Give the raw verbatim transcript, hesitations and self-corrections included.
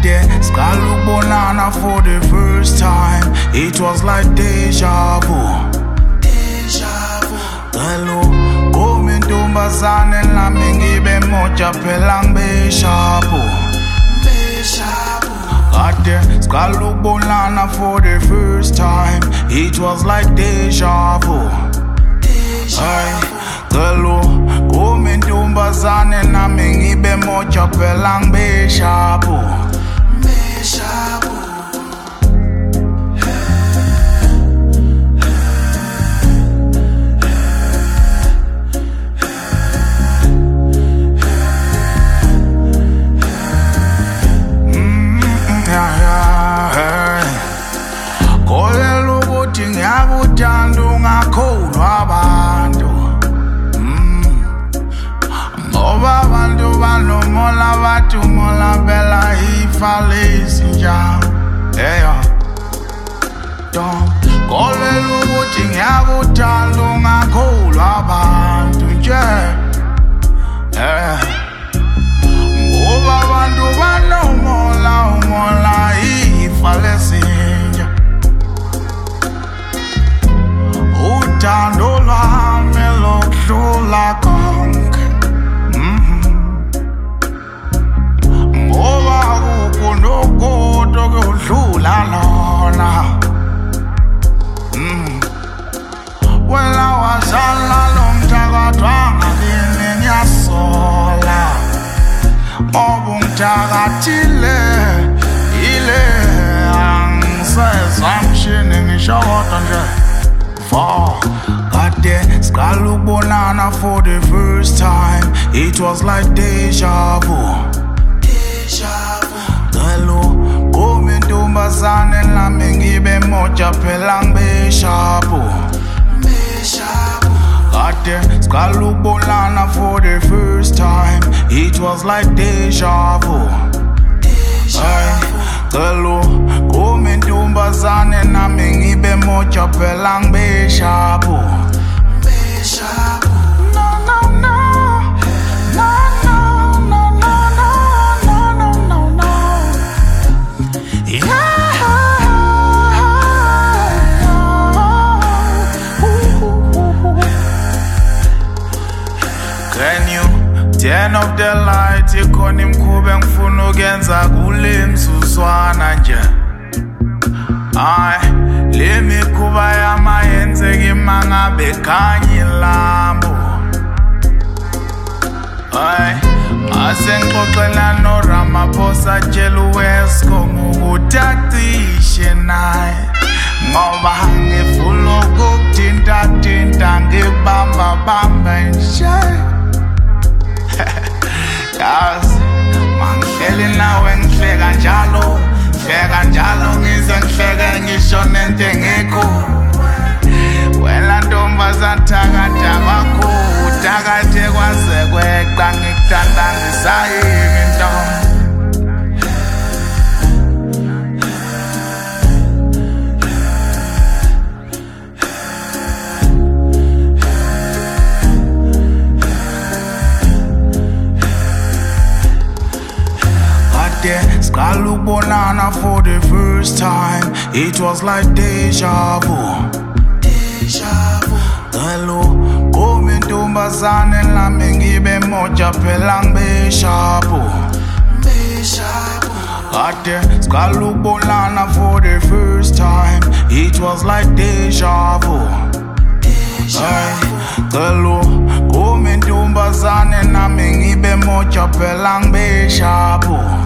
Kade siqalubonana for the first time. It was like deja vu. Deja vu. Hello, come ntombazane nami ngibe moja phela ngibeshapu. Beshapu. Kade siqalubonana for the first time. It was like deja vu. Deja vu. Hello, come ntombazane nami ngibe moja phela ngibeshapu. Beshapu. Kolelo ukuthi ngiyakuthanda ungakholwa abantu. Ngoba abantu banomola bathi umola phela ifa lezinja. Eya kolelo ukuthi ngiyakuthanda ungakholwa abantu nje. Eh ngoba abantu banomola umola ifa lezinja. Uthando lwami lokudlula konke. Ngoba akukho nokukodwa okudlula lona. Wena wazala lo mthakathwa ngakini ngiyasola. Obumthakathile ile angisezwa mshini ngisho kodwa nje. Kade siqalubonana for the first time. It was like deja vu. Deja vu. Hello, come ntombazane nami ngibe moja phela ngibeshapu. Beshapu. Kade siqalubonana for the first time. It was like deja vu. Deja vu. Hello, come ntombazane nami ngibe moja phela ngibeshapu. Beshapu. No no no. No no no no no no no no. Yeah. Can you turn off the light? Ikhona imkhuba engifuna ukuyenza kule mzuzwana nje. Ay, le mikhuba yamayenzeki mangabe khanya ilambo. Ay, mase ngixoxela no Ramaphosa tshela uWesco ngokuthi acishe naye. Ngoba ngifuna ukukuthinta thinta ngibamba bamba nje. Yazi mangihleli nawe ngihleka njalo. Hleka njalo ngize ngihleke ngisho nento engekho. Wena ntombazane thakatha kwakho uthakathe kwaze kweqa ngikuthanda ngisayeke ntombi. Siqalubonana for the first time. It was like deja vu. Deja vu. Hello, come ntombazane nami ngibe moja phela ngibeshapu. Beshapu. Kade siqalubonana for the first time. It was like deja vu. Deja vu. Hello, come ntombazane nami ngibe moja phela ngibeshapu.